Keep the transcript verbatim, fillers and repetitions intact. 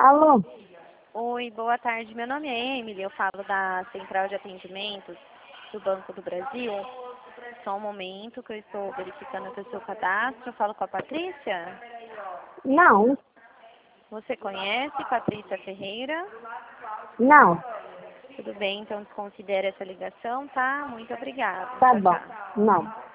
Alô? Oi, boa tarde. Meu nome é Emily, eu falo da Central de Atendimentos do Banco do Brasil. Só um momento que eu estou verificando aqui o seu cadastro. Eu falo com a Patrícia. Não, Você conhece Patrícia Ferreira? não. Tudo bem, então desconsidere essa ligação, tá? Muito obrigada. Tá Tchau, bom. tchau. Não.